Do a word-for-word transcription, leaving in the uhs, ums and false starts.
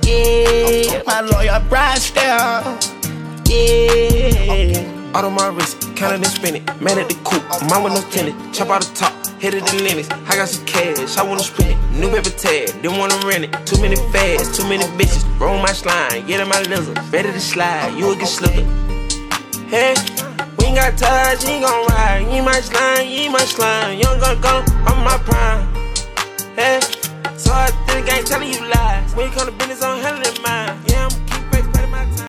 Yeah, my lawyer Brian Style. Yeah. Out on my wrist, counted and spin it. Man at the coop, mine with no tenant. Chop out the top, hit it in limits. I got some cash, I wanna spend it. New paper tag, didn't wanna rent it. Too many fads, too many bitches. Roll my slime, get in my lizard. Ready to slide, you will get slipped. Hey, we ain't got ties, you ain't gon' ride. You ain't my slime, you ain't my slime. You ain't gonna go, I'm my prime. Hey, so I think I ain't telling you lies. When you come to business, I'm handling mine. Yeah, I'm